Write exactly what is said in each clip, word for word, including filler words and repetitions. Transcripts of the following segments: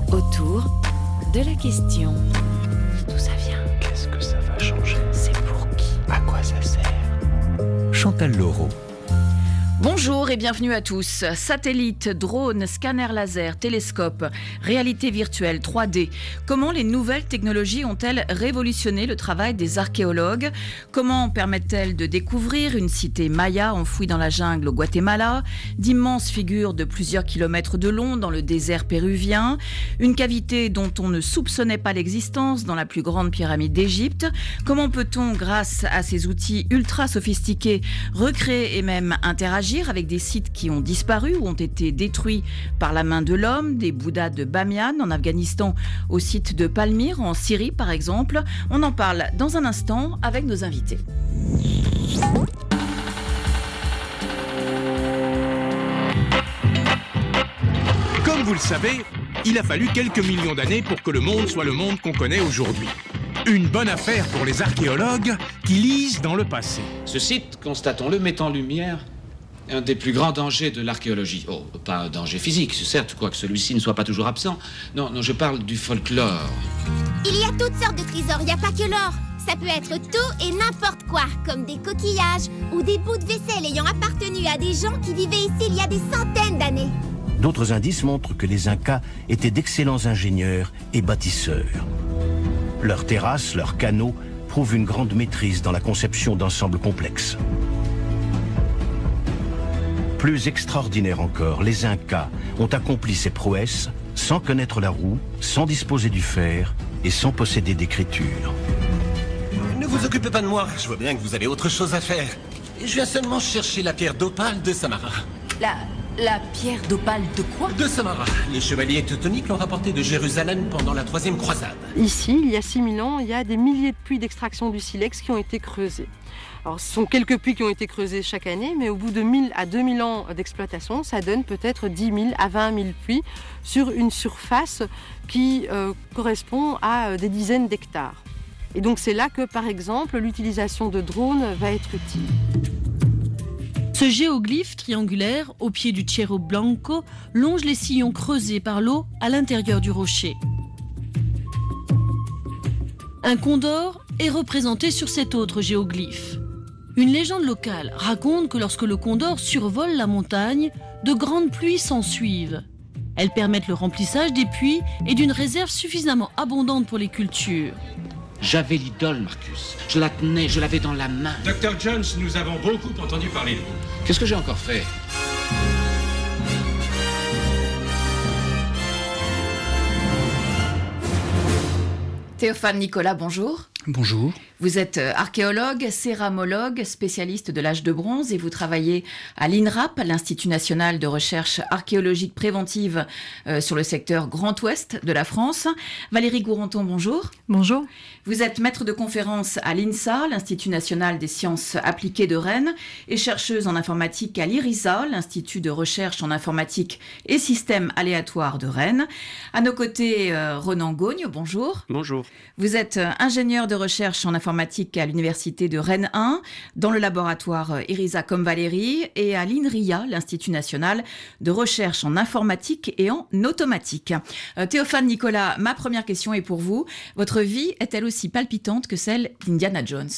autour de la question. D'où ça vient? Qu'est-ce que ça va changer? C'est pour qui? À quoi ça sert? Chantal Laureau. Bonjour et bienvenue à tous. Satellites, drones, scanners laser, télescopes, réalité virtuelle, trois D. Comment les nouvelles technologies ont-elles révolutionné le travail des archéologues? Comment permettent-elles de découvrir une cité maya enfouie dans la jungle au Guatemala, d'immenses figures de plusieurs kilomètres de long dans le désert péruvien, une cavité dont on ne soupçonnait pas l'existence dans la plus grande pyramide d'Égypte? Comment peut-on, grâce à ces outils ultra sophistiqués, recréer et même interagir avec des sites qui ont disparu ou ont été détruits par la main de l'homme, des Bouddhas de Bamiyan en Afghanistan au site de Palmyre en Syrie par exemple? On en parle dans un instant avec nos invités. Comme vous le savez, il a fallu quelques millions d'années pour que le monde soit le monde qu'on connaît aujourd'hui. Une bonne affaire pour les archéologues qui lisent dans le passé. Ce site, constatons-le, met en lumière un des plus grands dangers de l'archéologie. Oh, pas un danger physique, certes, quoique celui-ci ne soit pas toujours absent. Non, non, je parle du folklore. Il y a toutes sortes de trésors, il n'y a pas que l'or. Ça peut être tout et n'importe quoi, comme des coquillages ou des bouts de vaisselle ayant appartenu à des gens qui vivaient ici il y a des centaines d'années. D'autres indices montrent que les Incas étaient d'excellents ingénieurs et bâtisseurs. Leurs terrasses, leurs canaux prouvent une grande maîtrise dans la conception d'ensembles complexes. Plus extraordinaire encore, les Incas ont accompli ces prouesses sans connaître la roue, sans disposer du fer et sans posséder d'écriture. Ne vous occupez pas de moi, je vois bien que vous avez autre chose à faire. Je viens seulement chercher la pierre d'opale de Samara. La, la pierre d'opale de quoi? De Samara. Les chevaliers teutoniques l'ont rapportée de Jérusalem pendant la troisième croisade. Ici, il y a six mille ans, il y a des milliers de puits d'extraction du silex qui ont été creusés. Alors, ce sont quelques puits qui ont été creusés chaque année, mais au bout de mille à deux mille ans d'exploitation, ça donne peut-être dix mille à vingt mille puits sur une surface qui euh, correspond à euh, des dizaines d'hectares. Et donc c'est là que, par exemple, l'utilisation de drones va être utile. Ce géoglyphe triangulaire, au pied du Cerro Blanco, longe les sillons creusés par l'eau à l'intérieur du rocher. Un condor est représenté sur cet autre géoglyphe. Une légende locale raconte que lorsque le condor survole la montagne, de grandes pluies s'ensuivent. Elles permettent le remplissage des puits et d'une réserve suffisamment abondante pour les cultures. J'avais l'idole, Marcus. Je la tenais, je l'avais dans la main. Docteur Jones, nous avons beaucoup entendu parler de vous. Qu'est-ce que j'ai encore fait? Théophane Nicolas, bonjour. Bonjour. Vous êtes archéologue, céramologue, spécialiste de l'âge de bronze et vous travaillez à l'INRAP, l'Institut national de recherche archéologique préventive euh, sur le secteur Grand Ouest de la France. Valérie Gourenton, bonjour. Bonjour. Vous êtes maître de conférence à l'INSA, l'Institut national des sciences appliquées de Rennes, et chercheuse en informatique à l'IRISA, l'Institut de recherche en informatique et systèmes aléatoires de Rennes. À nos côtés, euh, Ronan Gaugne, bonjour. Bonjour. Vous êtes ingénieur de recherche en informatique à l'université de Rennes un, dans le laboratoire IRISA comme Valérie, et à l'INRIA, l'Institut national de recherche en informatique et en automatique. Euh, Théophane Nicolas, ma première question est pour vous. Votre vie est-elle aussi palpitante que celle d'Indiana Jones?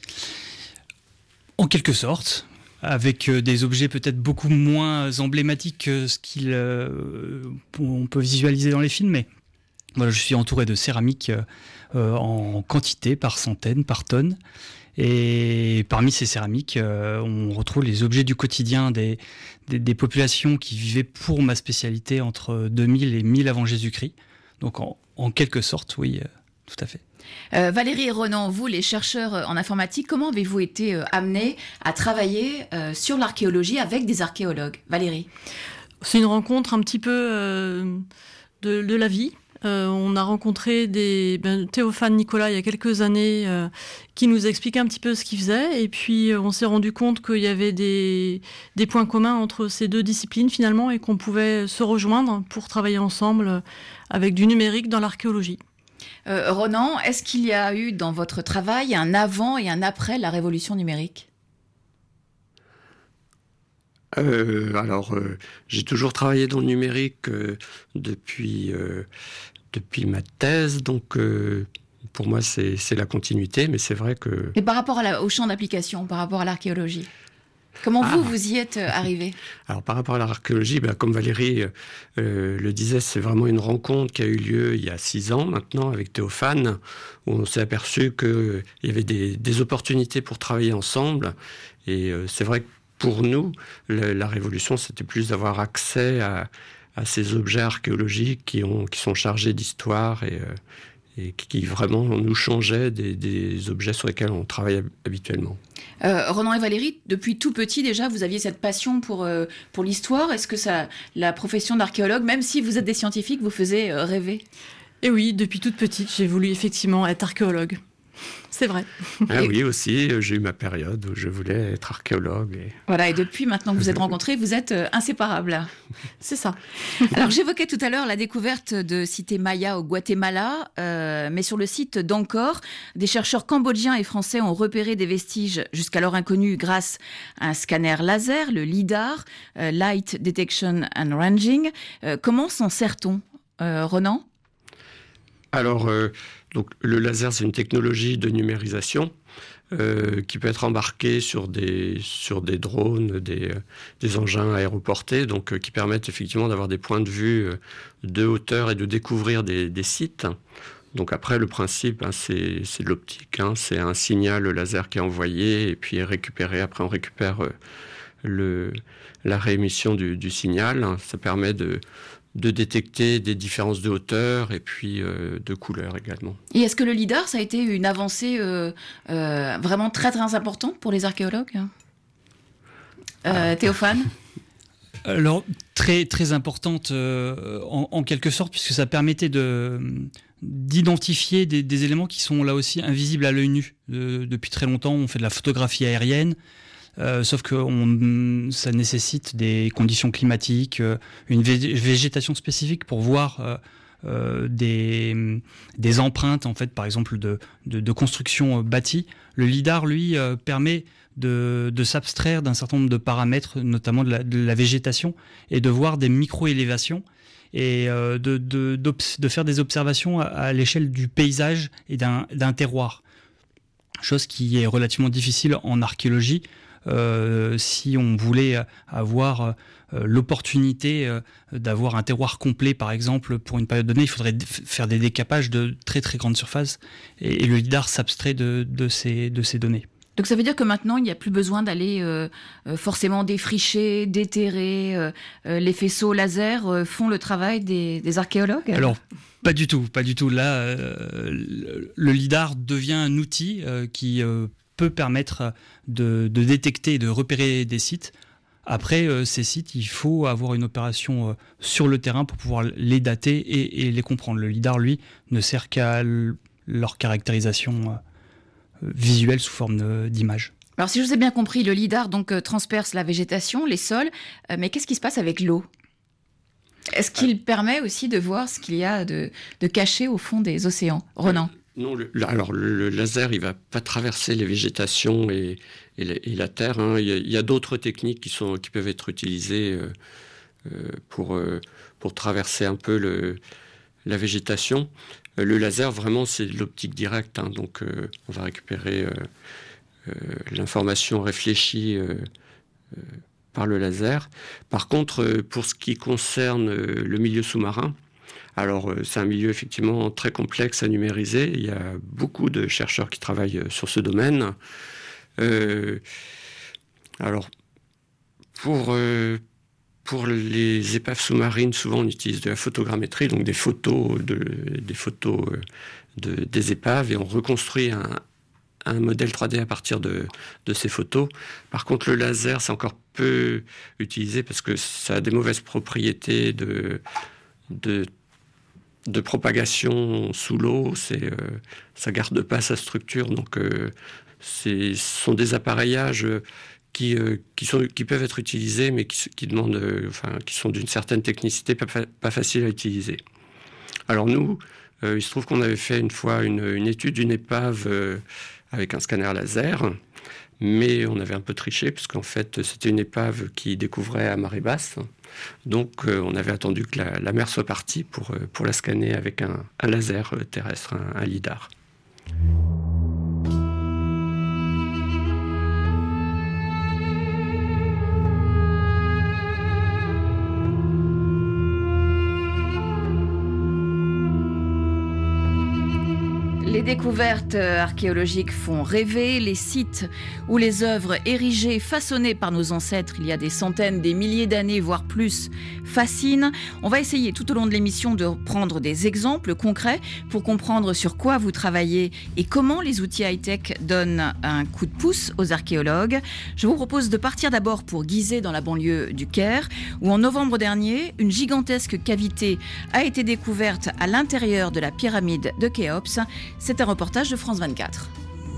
En quelque sorte, avec des objets peut-être beaucoup moins emblématiques que ce qu'on euh, peut visualiser dans les films, mais voilà, je suis entouré de céramique euh, en quantité, par centaines, par tonnes. Et parmi ces céramiques, euh, on retrouve les objets du quotidien des, des, des populations qui vivaient pour ma spécialité entre deux mille et mille avant Jésus-Christ. Donc en, en quelque sorte, oui, euh, tout à fait. Euh, Valérie et Ronan, vous, les chercheurs en informatique, comment avez-vous été euh, amenés à travailler euh, sur l'archéologie avec des archéologues? Valérie? C'est une rencontre un petit peu euh, de, de la vie. Euh, on a rencontré des, ben, Théophane Nicolas il y a quelques années euh, qui nous expliquait un petit peu ce qu'il faisait, et puis euh, on s'est rendu compte qu'il y avait des, des points communs entre ces deux disciplines finalement, et qu'on pouvait se rejoindre pour travailler ensemble avec du numérique dans l'archéologie. Euh, Ronan, est-ce qu'il y a eu dans votre travail un avant et un après la révolution numérique? euh, Alors, euh, j'ai toujours travaillé dans le numérique euh, depuis, euh, depuis ma thèse, donc euh, pour moi, c'est, c'est la continuité, mais c'est vrai que... Et par rapport à la, au champ d'application, par rapport à l'archéologie, comment ah. vous, vous y êtes arrivé ? Alors, par rapport à l'archéologie, ben, comme Valérie euh, le disait, c'est vraiment une rencontre qui a eu lieu il y a six ans maintenant avec Théophane, où on s'est aperçu qu'il y avait des, des opportunités pour travailler ensemble. Et euh, c'est vrai que pour nous, le, la révolution, c'était plus d'avoir accès à, à ces objets archéologiques qui, ont, qui sont chargés d'histoire et, euh, et qui vraiment nous changeaient des, des objets sur lesquels on travaille habituellement. Euh, Ronan et Valérie, depuis tout petit déjà, vous aviez cette passion pour, euh, pour l'histoire. Est-ce que ça, la profession d'archéologue, même si vous êtes des scientifiques, vous faisait euh, rêver ? Et oui, depuis toute petite, j'ai voulu effectivement être archéologue. C'est vrai. Ah oui, aussi, j'ai eu ma période où je voulais être archéologue. Et... Voilà, et depuis maintenant que vous êtes rencontrés, vous êtes euh, inséparables. C'est ça. Alors, j'évoquais tout à l'heure la découverte de cités mayas au Guatemala, euh, mais sur le site d'Angkor, des chercheurs cambodgiens et français ont repéré des vestiges jusqu'alors inconnus grâce à un scanner laser, le LIDAR, euh, Light Detection and Ranging. Euh, comment s'en sert-on, euh, Ronan ? Alors... Euh... Donc, le laser, c'est une technologie de numérisation euh, qui peut être embarquée sur des, sur des drones, des, des engins aéroportés, donc euh, qui permettent effectivement d'avoir des points de vue euh, de hauteur et de découvrir des, des sites. Donc après, le principe, hein, c'est, c'est de l'optique. Hein, c'est un signal laser qui est envoyé et puis est récupéré. Après, on récupère euh, le, la réémission du, du signal. Ça permet de... de détecter des différences de hauteur et puis euh, de couleur également. Et est-ce que le LIDAR, ça a été une avancée euh, euh, vraiment très très importante pour les archéologues ? euh, ah. Théophane ? Alors, très, très importante euh, en, en quelque sorte, puisque ça permettait de, d'identifier des, des éléments qui sont là aussi invisibles à l'œil nu. De, depuis très longtemps, on fait de la photographie aérienne, Euh, sauf que on, ça nécessite des conditions climatiques, euh, une vé- végétation spécifique pour voir euh, euh, des, des empreintes, en fait, par exemple, de, de, de construction bâtie. Le LIDAR, lui, euh, permet de, de s'abstraire d'un certain nombre de paramètres, notamment de la, de la végétation, et de voir des micro-élévations et euh, de, de, de faire des observations à, à l'échelle du paysage et d'un, d'un terroir. Chose qui est relativement difficile en archéologie. Euh, si on voulait avoir euh, l'opportunité euh, d'avoir un terroir complet, par exemple, pour une période donnée, il faudrait d- faire des décapages de très très grandes surfaces et, et le LIDAR s'abstrait de, de, ces, de ces données. Donc ça veut dire que maintenant, il n'y a plus besoin d'aller euh, euh, forcément défricher, déterrer. Euh, euh, les faisceaux laser euh, font le travail des, des archéologues ? Alors, pas du tout, pas du tout. Là, euh, le, le LIDAR devient un outil euh, qui euh, peut permettre de, de détecter et de repérer des sites. Après, euh, ces sites, il faut avoir une opération euh, sur le terrain pour pouvoir les dater et, et les comprendre. Le LIDAR, lui, ne sert qu'à l- leur caractérisation euh, visuelle sous forme de, d'image. Alors, si je vous ai bien compris, le LIDAR donc, euh, transperce la végétation, les sols, euh, mais qu'est-ce qui se passe avec l'eau ? Est-ce qu'il ah. permet aussi de voir ce qu'il y a de, de caché au fond des océans ? Ronan ? Non, le, alors le, le laser, il va pas traverser les végétations et, et, la, et la terre. Hein. Il y a, il y a d'autres techniques qui sont qui peuvent être utilisées euh, euh, pour euh, pour traverser un peu le, la végétation. Euh, le laser, vraiment, c'est de l'optique directe. Hein. Donc, euh, on va récupérer euh, euh, l'information réfléchie euh, euh, par le laser. Par contre, euh, pour ce qui concerne euh, le milieu sous-marin. Alors, c'est un milieu effectivement très complexe à numériser. Il y a beaucoup de chercheurs qui travaillent sur ce domaine. Euh, alors, pour, euh, pour les épaves sous-marines, souvent on utilise de la photogrammétrie, donc des photos, de, des photos de, des épaves, et on reconstruit un, un modèle trois D à partir de, de ces photos. Par contre, le laser, c'est encore peu utilisé parce que ça a des mauvaises propriétés de... de de propagation sous l'eau, c'est, euh, ça garde pas sa structure, donc euh, c'est, ce sont des appareillages qui, euh, qui, sont, qui peuvent être utilisés, mais qui, qui demandent, euh, enfin, qui sont d'une certaine technicité, pas, pas facile à utiliser. Alors nous, euh, il se trouve qu'on avait fait une fois une, une étude d'une épave euh, avec un scanner laser, mais on avait un peu triché, parce qu'en fait, c'était une épave qui découvrait à marée basse. Donc, euh, on avait attendu que la, la mer soit partie pour, euh, pour la scanner avec un, un laser terrestre, un, un lidar. Les découvertes archéologiques font rêver. Les sites où les œuvres érigées, façonnées par nos ancêtres il y a des centaines, des milliers d'années, voire plus, fascinent. On va essayer tout au long de l'émission de prendre des exemples concrets pour comprendre sur quoi vous travaillez et comment les outils high-tech donnent un coup de pouce aux archéologues. Je vous propose de partir d'abord pour Gizeh, dans la banlieue du Caire, où en novembre dernier, une gigantesque cavité a été découverte à l'intérieur de la pyramide de Khéops. C'est un reportage de France vingt-quatre.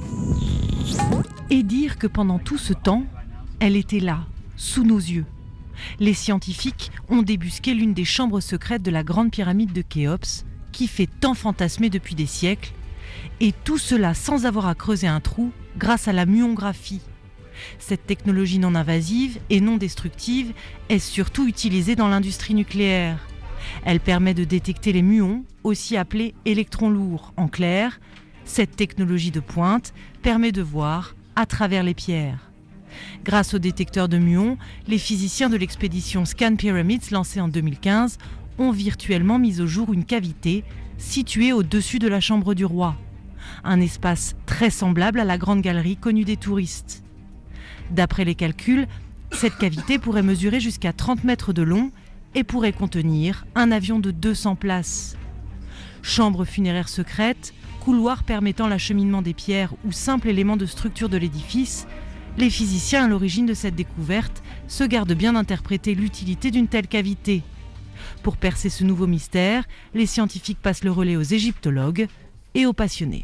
Et dire que pendant tout ce temps, elle était là, sous nos yeux. Les scientifiques ont débusqué l'une des chambres secrètes de la grande pyramide de Khéops, qui fait tant fantasmer depuis des siècles, et tout cela sans avoir à creuser un trou grâce à la muongraphie. Cette technologie non invasive et non destructive est surtout utilisée dans l'industrie nucléaire. Elle permet de détecter les muons, aussi appelés électrons lourds. En clair, cette technologie de pointe permet de voir à travers les pierres. Grâce au détecteur de muons, les physiciens de l'expédition Scan Pyramids lancée en deux mille quinze ont virtuellement mis au jour une cavité située au-dessus de la chambre du roi. Un espace très semblable à la grande galerie connue des touristes. D'après les calculs, cette cavité pourrait mesurer jusqu'à trente mètres de long et pourrait contenir un avion de deux cents places. Chambre funéraire secrète, couloir permettant l'acheminement des pierres ou simple élément de structure de l'édifice, les physiciens à l'origine de cette découverte se gardent bien d'interpréter l'utilité d'une telle cavité. Pour percer ce nouveau mystère, les scientifiques passent le relais aux égyptologues et aux passionnés.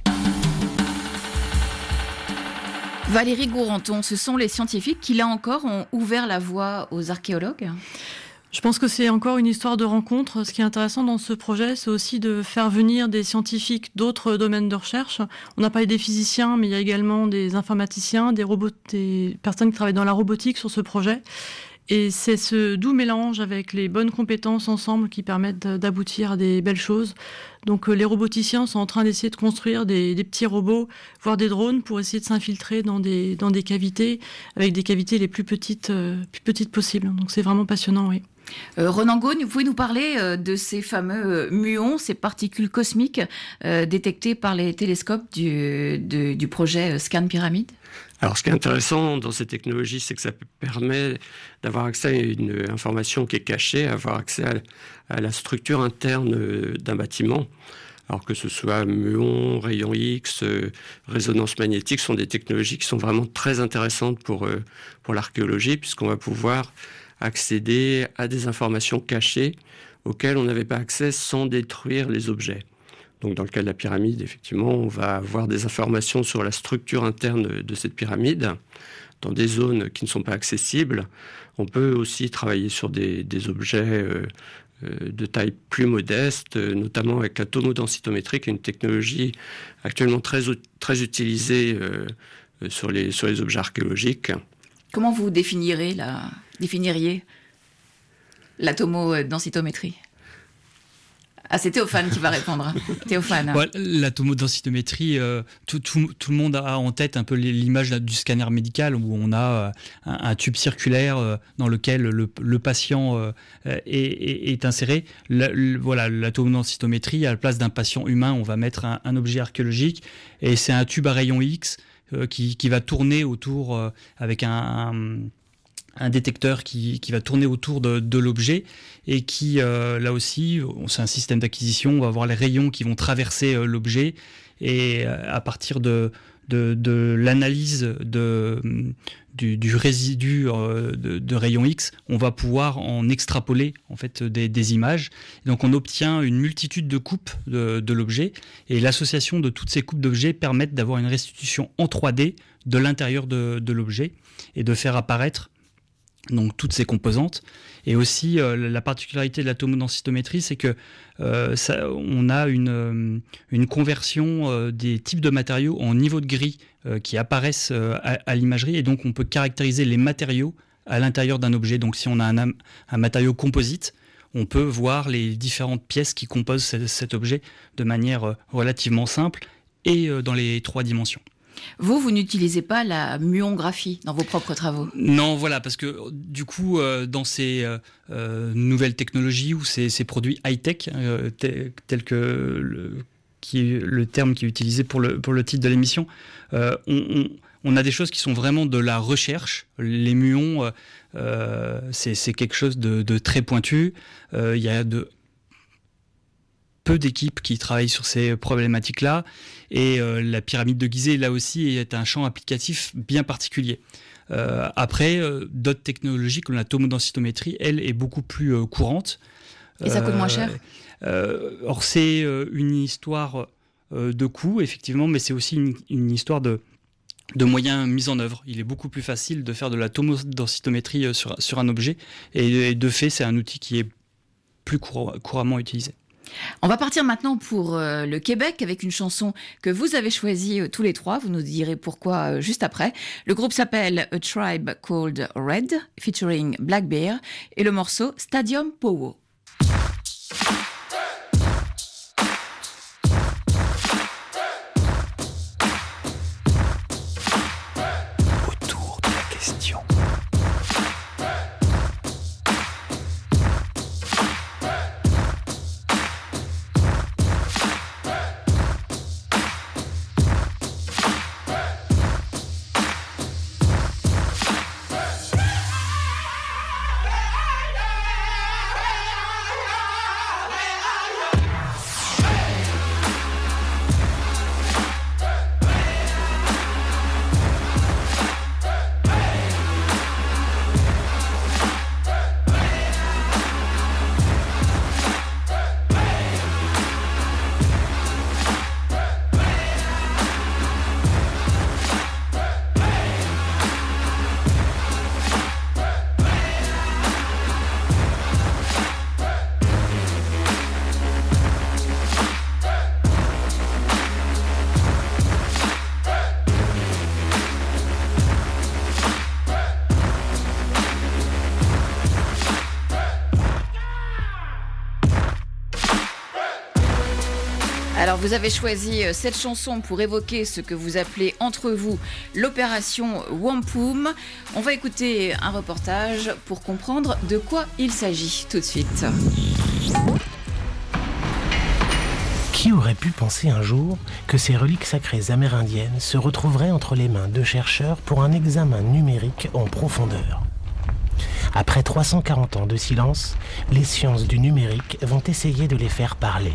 Valérie Gourenton, ce sont les scientifiques qui, là encore, ont ouvert la voie aux archéologues ? Je pense que c'est encore une histoire de rencontre. Ce qui est intéressant dans ce projet, c'est aussi de faire venir des scientifiques d'autres domaines de recherche. On a parlé des physiciens, mais il y a également des informaticiens, des robots, des personnes qui travaillent dans la robotique sur ce projet. Et c'est ce doux mélange avec les bonnes compétences ensemble qui permettent d'aboutir à des belles choses. Donc les roboticiens sont en train d'essayer de construire des, des petits robots, voire des drones, pour essayer de s'infiltrer dans des, dans des cavités, avec des cavités les plus petites, euh, plus petites possibles. Donc c'est vraiment passionnant, oui. Euh, Ronan Ghosn, vous pouvez nous parler euh, de ces fameux muons, ces particules cosmiques euh, détectées par les télescopes du, de, du projet Scan Pyramid ? Alors, ce qui est intéressant dans ces technologies, c'est que ça permet d'avoir accès à une information qui est cachée, avoir accès à, à la structure interne d'un bâtiment. Alors que ce soit muons, rayons X, euh, résonance magnétique, sont des technologies qui sont vraiment très intéressantes pour, euh, pour l'archéologie, puisqu'on va pouvoir accéder à des informations cachées auxquelles on n'avait pas accès sans détruire les objets. Donc dans le cas de la pyramide, effectivement, on va avoir des informations sur la structure interne de cette pyramide, dans des zones qui ne sont pas accessibles. On peut aussi travailler sur des, des objets euh, euh, de taille plus modeste, euh, notamment avec la tomodensitométrie, qui est une technologie actuellement très, très utilisée euh, sur, les, sur les objets archéologiques. Comment vous définirez la, définiriez la tomodensitométrie ? Ah, c'est Théophane qui va répondre. Théophane. Ouais, la tomodensitométrie, euh, tout, tout, tout le monde a en tête un peu l'image du scanner médical où on a euh, un, un tube circulaire euh, dans lequel le, le patient euh, est, est, est inséré. La, le, voilà, la tomodensitométrie, à la place d'un patient humain, on va mettre un, un objet archéologique et c'est un tube à rayon X euh, qui, qui va tourner autour euh, avec un... un un détecteur qui, qui va tourner autour de, de l'objet et qui, euh, là aussi, c'est un système d'acquisition, on va avoir les rayons qui vont traverser euh, l'objet et euh, à partir de, de, de l'analyse de, du, du résidu euh, de, de rayons X, on va pouvoir en extrapoler en fait, des, des images. Et donc on obtient une multitude de coupes de, de l'objet et l'association de toutes ces coupes d'objets permettent d'avoir une restitution en trois D de l'intérieur de, de l'objet et de faire apparaître donc toutes ces composantes. Et aussi, euh, la particularité de la tomodensitométrie, c'est que euh, ça, on a une, euh, une conversion euh, des types de matériaux en niveau de gris euh, qui apparaissent euh, à, à l'imagerie, et donc on peut caractériser les matériaux à l'intérieur d'un objet. Donc si on a un, un matériau composite, on peut voir les différentes pièces qui composent cet, cet objet de manière euh, relativement simple et euh, dans les trois dimensions. Vous, vous n'utilisez pas la muongraphie dans vos propres travaux? Non, voilà, parce que du coup, euh, dans ces euh, euh, nouvelles technologies ou ces, ces produits high-tech, euh, tels tel que le, qui est le terme qui est utilisé pour le, pour le titre de l'émission, euh, on, on, on a des choses qui sont vraiment de la recherche. Les muons, euh, c'est, c'est quelque chose de, de très pointu. Euh, il y a de... peu d'équipes qui travaillent sur ces problématiques-là. Et euh, la pyramide de Gizeh, là aussi, est un champ applicatif bien particulier. Euh, après, euh, d'autres technologies comme la tomodensitométrie, elle, est beaucoup plus euh, courante. Et ça coûte moins cher euh, Or, c'est euh, une histoire euh, de coût, effectivement, mais c'est aussi une, une histoire de, de moyens mis en œuvre. Il est beaucoup plus facile de faire de la tomodensitométrie sur, sur un objet. Et, et de fait, c'est un outil qui est plus cour- couramment utilisé. On va partir maintenant pour euh, le Québec avec une chanson que vous avez choisie euh, tous les trois. Vous nous direz pourquoi euh, juste après. Le groupe s'appelle A Tribe Called Red, featuring Black Bear, et le morceau Stadium Powo. Autour de la question. Alors vous avez choisi cette chanson pour évoquer ce que vous appelez entre vous l'opération Wampum. On va écouter un reportage pour comprendre de quoi il s'agit tout de suite. Qui aurait pu penser un jour que ces reliques sacrées amérindiennes se retrouveraient entre les mains de chercheurs pour un examen numérique en profondeur? Après trois cent quarante ans de silence, les sciences du numérique vont essayer de les faire parler.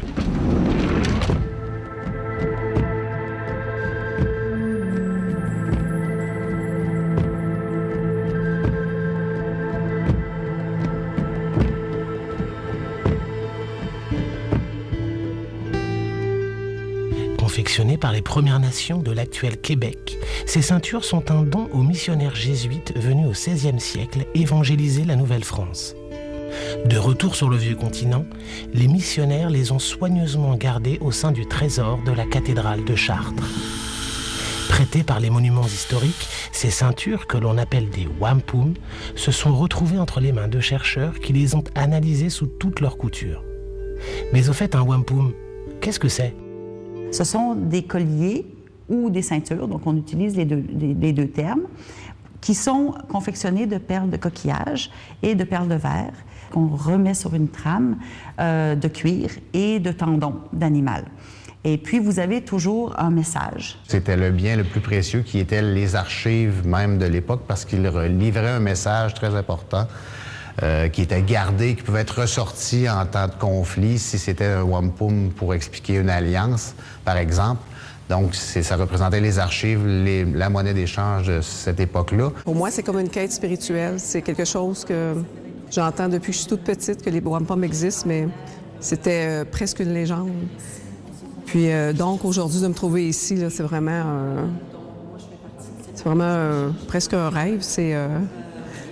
Confectionnées par les Premières Nations de l'actuel Québec, ces ceintures sont un don aux missionnaires jésuites venus au seizième siècle évangéliser la Nouvelle-France. De retour sur le vieux continent, les missionnaires les ont soigneusement gardées au sein du trésor de la cathédrale de Chartres. Prêtées par les monuments historiques, ces ceintures, que l'on appelle des wampum, se sont retrouvées entre les mains de chercheurs qui les ont analysées sous toutes leurs coutures. Mais au fait, un wampum, qu'est-ce que c'est ? Ce sont des colliers ou des ceintures, donc on utilise les deux, les, les deux termes, qui sont confectionnés de perles de coquillage et de perles de verre qu'on remet sur une trame euh, de cuir et de tendons d'animal. Et puis, vous avez toujours un message. C'était le bien le plus précieux qui était les archives même de l'époque parce qu'il livrait un message très important euh, qui était gardé, qui pouvait être ressorti en temps de conflit si c'était un wampum pour expliquer une alliance, par exemple. Donc, c'est, ça représentait les archives, les, la monnaie d'échange de cette époque-là. Pour moi, c'est comme une quête spirituelle. C'est quelque chose que j'entends depuis que je suis toute petite, que les wampum existent, mais c'était euh, presque une légende. Puis euh, donc, aujourd'hui, de me trouver ici, là, c'est vraiment, euh, c'est vraiment euh, presque un rêve. C'est, euh,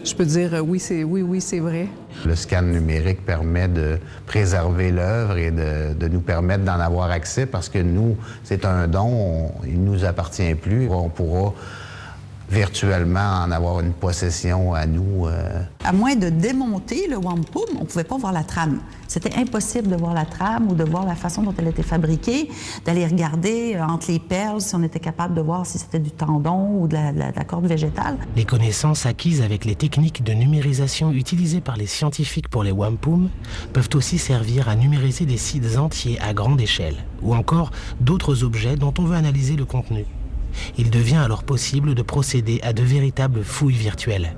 je peux dire euh, oui, c'est oui, oui, c'est vrai. Le scan numérique permet de préserver l'œuvre et de, de nous permettre d'en avoir accès parce que nous, c'est un don, on, il ne nous appartient plus. On pourra virtuellement en avoir une possession à nous. Euh... À moins de démonter le wampum, on ne pouvait pas voir la trame. C'était impossible de voir la trame ou de voir la façon dont elle était fabriquée, d'aller regarder euh, entre les perles si on était capable de voir si c'était du tendon ou de la, de la, de la corde végétale. Les connaissances acquises avec les techniques de numérisation utilisées par les scientifiques pour les wampum peuvent aussi servir à numériser des sites entiers à grande échelle, ou encore d'autres objets dont on veut analyser le contenu. Il devient alors possible de procéder à de véritables fouilles virtuelles.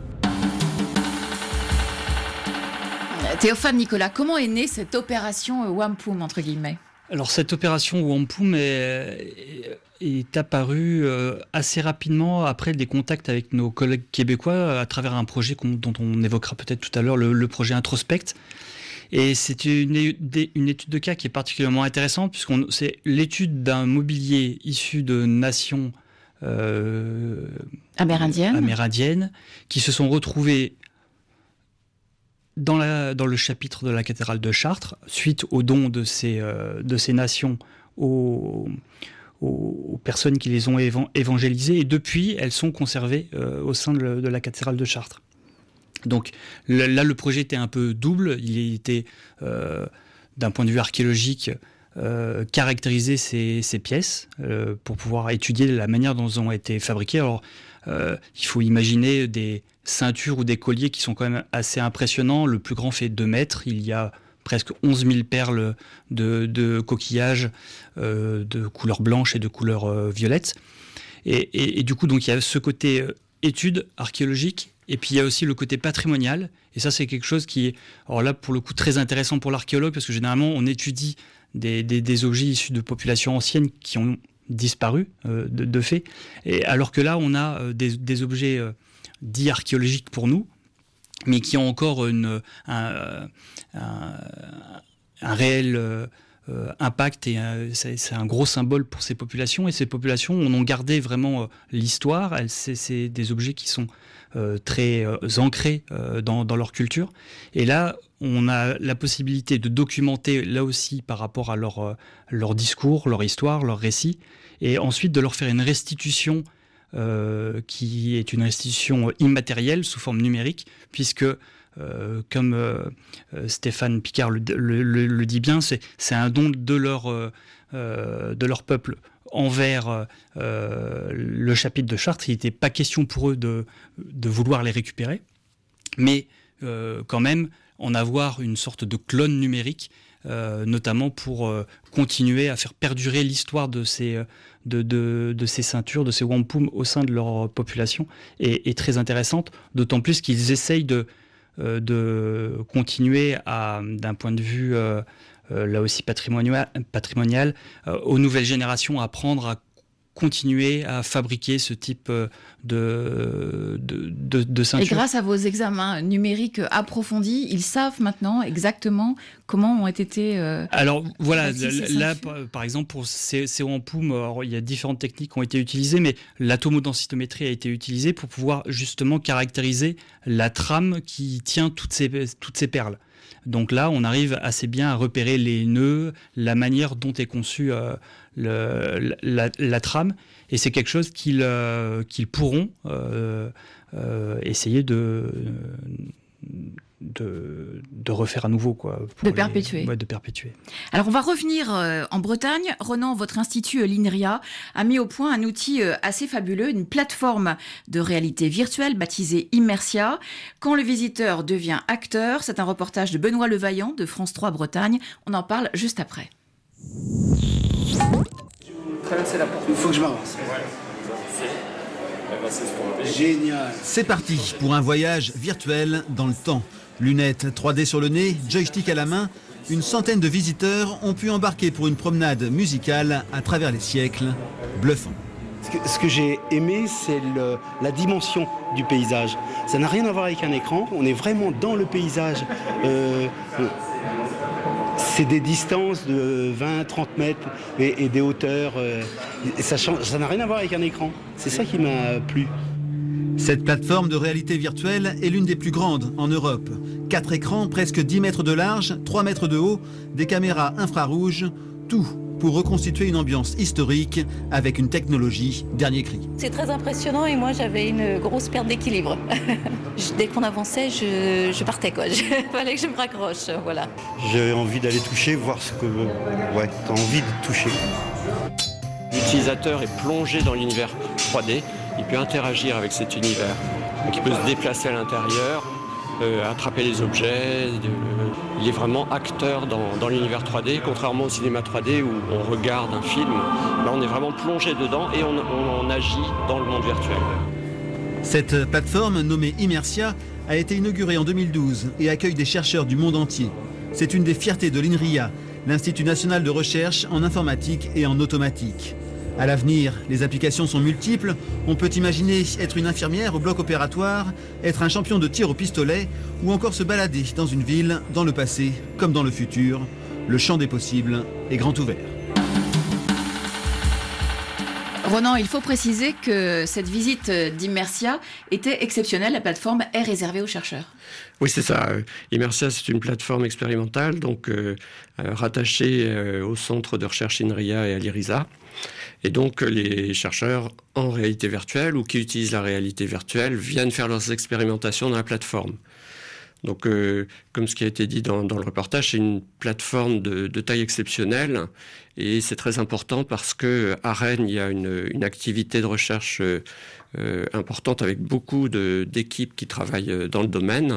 Théophane Nicolas, comment est née cette opération wampum, entre guillemets? Alors cette opération wampum est, est apparue assez rapidement après des contacts avec nos collègues québécois à travers un projet dont on évoquera peut-être tout à l'heure, le, le projet Introspect. Et c'est une, une étude de cas qui est particulièrement intéressante puisque c'est l'étude d'un mobilier issu de nations euh, amérindiennes. amérindiennes qui se sont retrouvées dans, la, dans le chapitre de la cathédrale de Chartres suite au don de ces, euh, de ces nations aux, aux, aux personnes qui les ont évan, évangélisées. Et depuis, elles sont conservées euh, au sein de, le, de la cathédrale de Chartres. Donc là, le projet était un peu double. Il était, euh, d'un point de vue archéologique, euh, caractériser ces, ces pièces euh, pour pouvoir étudier la manière dont elles ont été fabriquées. Alors, euh, il faut imaginer des ceintures ou des colliers qui sont quand même assez impressionnants. Le plus grand fait deux mètres. Il y a presque onze mille perles de, de coquillages euh, de couleur blanche et de couleur euh, violette. Et, et, et du coup, donc, il y a ce côté euh, étude archéologique. Et puis il y a aussi le côté patrimonial, et ça c'est quelque chose qui est, alors là pour le coup très intéressant pour l'archéologue, parce que généralement on étudie des, des, des objets issus de populations anciennes qui ont disparu euh, de, de fait, et alors que là on a euh, des, des objets euh, dits archéologiques pour nous, mais qui ont encore une, un, un, un réel euh, euh, impact, et euh, c'est, c'est un gros symbole pour ces populations, et ces populations on ont gardé vraiment euh, l'histoire, elles, c'est, c'est des objets qui sont Euh, très euh, ancrés euh, dans, dans leur culture. Et là, on a la possibilité de documenter, là aussi, par rapport à leur, euh, leur discours, leur histoire, leur récit, et ensuite de leur faire une restitution euh, qui est une restitution immatérielle sous forme numérique, puisque, euh, comme euh, Stéphane Picard le, le, le, le dit bien, c'est, c'est un don de leur, euh, de leur peuple envers euh, le chapitre de Chartres. Il n'était pas question pour eux de, de vouloir les récupérer, mais euh, quand même en avoir une sorte de clone numérique, euh, notamment pour euh, continuer à faire perdurer l'histoire de ces, de, de, de ces ceintures, de ces wampum au sein de leur population, est, est très intéressante, d'autant plus qu'ils essayent de, euh, de continuer à, d'un point de vue euh, Euh, là aussi patrimonial, patrimonial euh, aux nouvelles générations, apprendre à continuer à fabriquer ce type de, de, de, de ceinture. Et grâce à vos examens numériques approfondis, ils savent maintenant exactement comment ont été... Euh, alors voilà, là par, par exemple pour ces, ces wampum, alors, il y a différentes techniques qui ont été utilisées, mais l'atomodensitométrie a été utilisée pour pouvoir justement caractériser la trame qui tient toutes ces, toutes ces perles. Donc là, on arrive assez bien à repérer les nœuds, la manière dont est conçue euh, le, la, la trame. Et c'est quelque chose qu'ils, euh, qu'ils pourront euh, euh, essayer de, de, de refaire à nouveau. Quoi, de les, perpétuer. Ouais, de perpétuer. Alors, on va revenir euh, en Bretagne. Ronan, votre institut, l'INRIA, a mis au point un outil euh, assez fabuleux, une plateforme de réalité virtuelle baptisée Immersia. Quand le visiteur devient acteur, c'est un reportage de Benoît Levaillant de France trois Bretagne. On en parle juste après. Traverser la porte. Il faut que je m'avance. Génial. C'est parti pour un voyage virtuel dans le temps. Lunettes trois D sur le nez, joystick à la main, une centaine de visiteurs ont pu embarquer pour une promenade musicale à travers les siècles. Bluffant. Ce que, ce que j'ai aimé, c'est le, la dimension du paysage. Ça n'a rien à voir avec un écran, on est vraiment dans le paysage. Euh, c'est des distances de vingt à trente mètres et, et des hauteurs. Euh, et ça change, ça n'a rien à voir avec un écran. C'est ça qui m'a plu. Cette plateforme de réalité virtuelle est l'une des plus grandes en Europe. Quatre écrans, presque dix mètres de large, trois mètres de haut, des caméras infrarouges, tout pour reconstituer une ambiance historique avec une technologie dernier cri. C'est très impressionnant et moi j'avais une grosse perte d'équilibre. Dès qu'on avançait, je, je partais quoi. Il fallait que je me raccroche, voilà. J'ai envie d'aller toucher, voir ce que... Ouais, t'as envie de toucher. L'utilisateur est plongé dans l'univers trois D, il peut interagir avec cet univers. Donc il peut se déplacer à l'intérieur, euh, attraper les objets, de... il est vraiment acteur dans, dans l'univers trois D, contrairement au cinéma trois D où on regarde un film. Là on est vraiment plongé dedans et on, on, on agit dans le monde virtuel. Cette plateforme nommée Immersia a été inaugurée en deux mille douze et accueille des chercheurs du monde entier. C'est une des fiertés de l'INRIA, l'Institut national de recherche en informatique et en automatique. À l'avenir, les applications sont multiples. On peut imaginer être une infirmière au bloc opératoire, être un champion de tir au pistolet ou encore se balader dans une ville, dans le passé comme dans le futur. Le champ des possibles est grand ouvert. Ronan, il faut préciser que cette visite d'Immersia était exceptionnelle. La plateforme est réservée aux chercheurs. Oui, c'est ça. Immersia, c'est une plateforme expérimentale, donc euh, rattachée euh, au centre de recherche INRIA et à l'IRISA. Et donc, les chercheurs en réalité virtuelle ou qui utilisent la réalité virtuelle viennent faire leurs expérimentations dans la plateforme. Donc, euh, comme ce qui a été dit dans, dans le reportage, c'est une plateforme de, de taille exceptionnelle et c'est très important parce qu'à Rennes, il y a une, une activité de recherche euh, importante avec beaucoup de, d'équipes qui travaillent dans le domaine.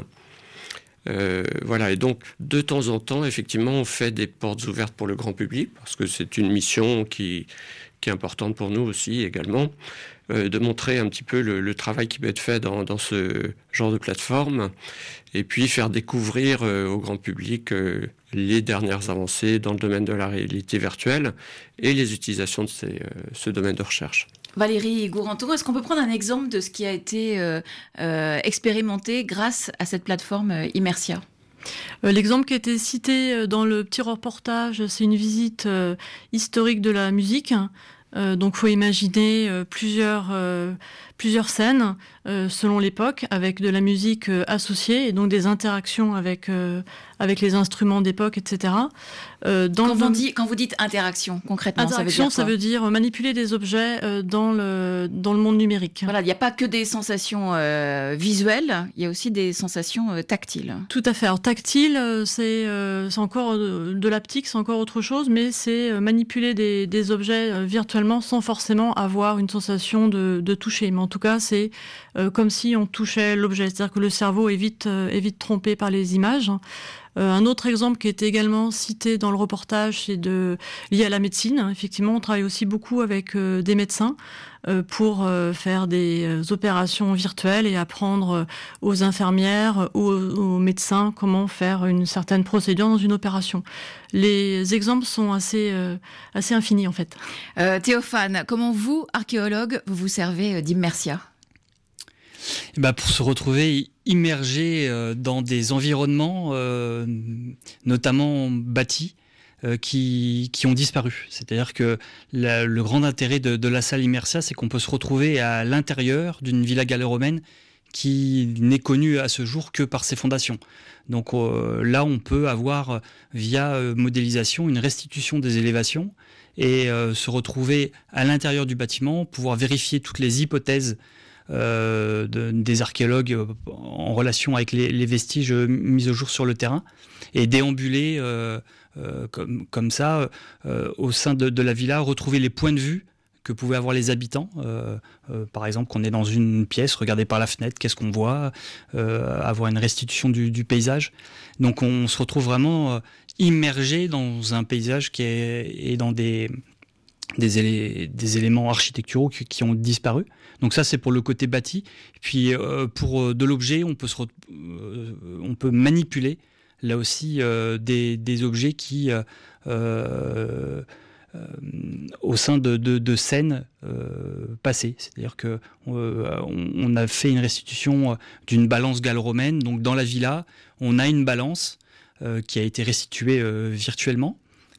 Euh, voilà, et donc de temps en temps, effectivement, on fait des portes ouvertes pour le grand public parce que c'est une mission qui, qui est importante pour nous aussi également, euh, de montrer un petit peu le, le travail qui peut être fait dans, dans ce genre de plateforme et puis faire découvrir euh, au grand public euh, les dernières avancées dans le domaine de la réalité virtuelle et les utilisations de ces, euh, ce domaine de recherche. Valérie Gourenton, est-ce qu'on peut prendre un exemple de ce qui a été euh, euh, expérimenté grâce à cette plateforme euh, Immersia ? Euh, l'exemple qui a été cité dans le petit reportage, c'est une visite euh, historique de la musique. Euh, donc, il faut imaginer euh, plusieurs, euh, plusieurs scènes euh, selon l'époque, avec de la musique euh, associée et donc des interactions avec, euh, avec les instruments d'époque, et cetera. Euh, dans quand, le... on dit, quand vous dites interaction, concrètement, interaction, ça veut dire quoi ? Ça veut dire manipuler des objets euh, dans, le, dans le monde numérique. Voilà, il n'y a pas que des sensations euh, visuelles, il y a aussi des sensations euh, tactiles. Tout à fait. Alors, tactile, euh, c'est, euh, c'est encore de, de l'haptique, c'est encore autre chose, mais c'est euh, manipuler des, des objets euh, virtuellement sans forcément avoir une sensation de, de toucher. Mais en tout cas, c'est euh, comme si on touchait l'objet. C'est-à-dire que le cerveau est vite, euh, est vite trompé par les images. Euh, un autre exemple qui était également cité dans le reportage, c'est de, lié à la médecine. Effectivement, on travaille aussi beaucoup avec euh, des médecins euh, pour euh, faire des euh, opérations virtuelles et apprendre euh, aux infirmières ou aux, aux médecins comment faire une certaine procédure dans une opération. Les exemples sont assez, euh, assez infinis en fait. Euh, Théophane, comment vous, archéologue, vous vous servez d'Immersia ? Bah pour se retrouver immergé dans des environnements, euh, notamment bâtis, euh, qui, qui ont disparu. C'est-à-dire que la, le grand intérêt de, de la salle Immersia, c'est qu'on peut se retrouver à l'intérieur d'une villa gallo-romaine qui n'est connue à ce jour que par ses fondations. Donc euh, là, on peut avoir, via euh, modélisation, une restitution des élévations et euh, se retrouver à l'intérieur du bâtiment, pouvoir vérifier toutes les hypothèses Euh, de, des archéologues euh, en relation avec les, les vestiges euh, mis au jour sur le terrain et déambuler euh, euh, comme, comme ça euh, au sein de, de la villa, retrouver les points de vue que pouvaient avoir les habitants. Euh, euh, par exemple, qu'on est dans une pièce, regarder par la fenêtre, qu'est-ce qu'on voit, euh, avoir une restitution du, du paysage. Donc on se retrouve vraiment euh, immergé dans un paysage qui est, et dans des... Des, élé- des éléments architecturaux qui, qui ont disparu. Donc ça, c'est pour le côté bâti. Et puis euh, pour euh, de l'objet, on peut se re- euh, on peut manipuler là aussi euh, des, des objets qui euh, euh, euh, au sein de, de, de scènes euh, passées. C'est-à-dire que euh, on, on a fait une restitution d'une balance gallo-romaine. Donc dans la villa, on a une balance euh, qui a été restituée euh, virtuellement.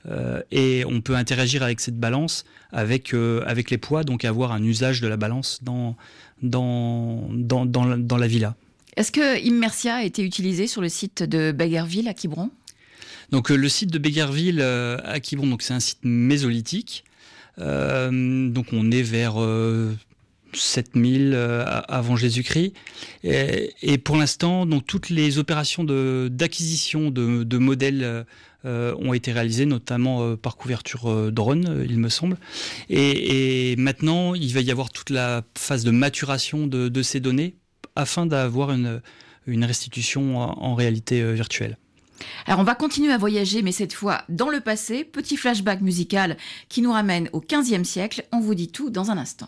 euh, et on peut interagir avec cette balance avec, euh, avec les poids, donc avoir un usage de la balance dans, dans, dans, dans, la, dans la villa. Est-ce que Immersia a été utilisé sur le site de Béguerville à Quiberon ? Donc euh, le site de Béguerville euh, à Quiberon, donc c'est un site mésolithique. Euh, donc on est vers euh, sept mille euh, avant Jésus-Christ. Et, et pour l'instant, donc toutes les opérations de, d'acquisition de, de modèles euh, ont été réalisées, notamment euh, par couverture euh, drone, il me semble. Et, et maintenant, il va y avoir toute la phase de maturation de, de ces données afin d'avoir une, une restitution en, en réalité euh, virtuelle. Alors on va continuer à voyager, mais cette fois dans le passé. Petit flashback musical qui nous ramène au quinzième siècle. On vous dit tout dans un instant.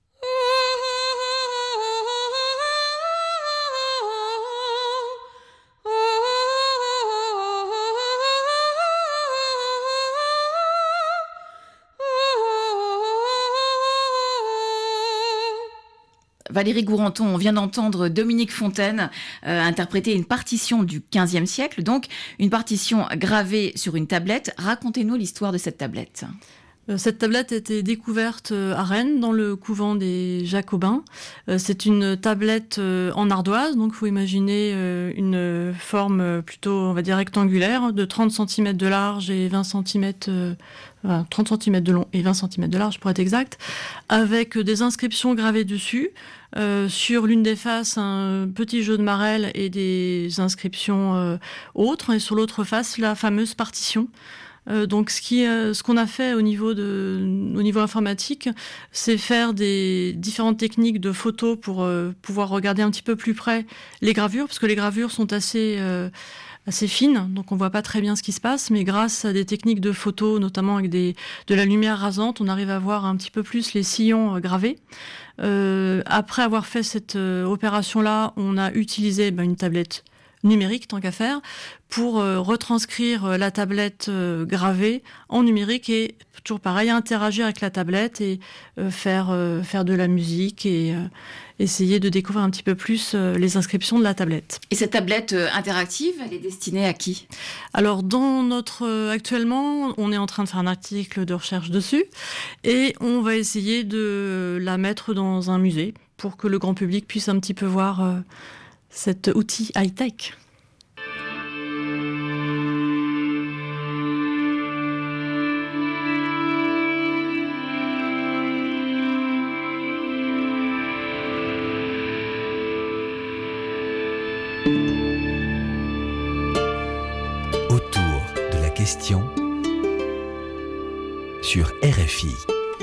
Valérie Gourenton, on vient d'entendre Dominique Fontaine euh, interpréter une partition du quinzième siècle, donc une partition gravée sur une tablette. Racontez-nous l'histoire de cette tablette. Cette tablette a été découverte à Rennes, dans le couvent des Jacobins. C'est une tablette en ardoise, donc il faut imaginer une forme plutôt, on va dire, rectangulaire, de trente centimètres de large et vingt centimètres, euh, trente centimètres de long et vingt centimètres de large pour être exact, avec des inscriptions gravées dessus. Euh, sur l'une des faces, un petit jeu de marelle et des inscriptions euh, autres, et sur l'autre face, la fameuse partition. Euh, donc, ce, qui, euh, ce qu'on a fait au niveau, de, au niveau informatique, c'est faire des différentes techniques de photos pour euh, pouvoir regarder un petit peu plus près les gravures, parce que les gravures sont assez, euh, assez fines, donc on voit pas très bien ce qui se passe, mais grâce à des techniques de photos, notamment avec des, de la lumière rasante, on arrive à voir un petit peu plus les sillons euh, gravés. Euh, après avoir fait cette euh, opération-là, on a utilisé ben, une tablette numérique, tant qu'à faire, pour euh, retranscrire euh, la tablette euh, gravée en numérique et, toujours pareil, interagir avec la tablette et euh, faire, euh, faire de la musique et euh, essayer de découvrir un petit peu plus euh, les inscriptions de la tablette. Et cette tablette euh, interactive, elle est destinée à qui ? Alors, dans notre, euh, actuellement, on est en train de faire un article de recherche dessus et on va essayer de la mettre dans un musée pour que le grand public puisse un petit peu voir euh, cet outil high-tech. Autour de la question sur R F I.